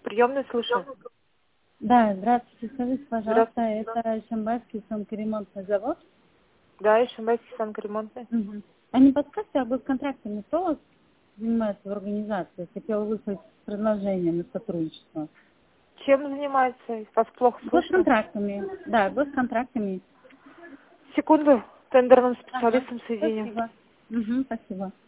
приемную, слышу. Да, здравствуйте. Скажите, пожалуйста, это Шамбайский самкоремонтный завод? Да, и Шамбайский самкоремонтный. Угу. А не подскажете, а госконтрактами кто у вас занимается в организации? Хотела выслать предложение на сотрудничество. Чем занимается? Вас плохо слышно. Госконтрактами. Да, госконтрактами. Секунду, тендерным Ага, специалистом соединим. спасибо. Угу, спасибо.